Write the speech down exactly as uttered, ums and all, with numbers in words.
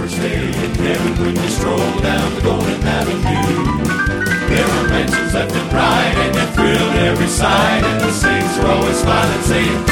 first day in heaven when you stroll down the Golden Avenue. There are mansions left and right, and you're thrilled every side, and the saints are always smiling, saying,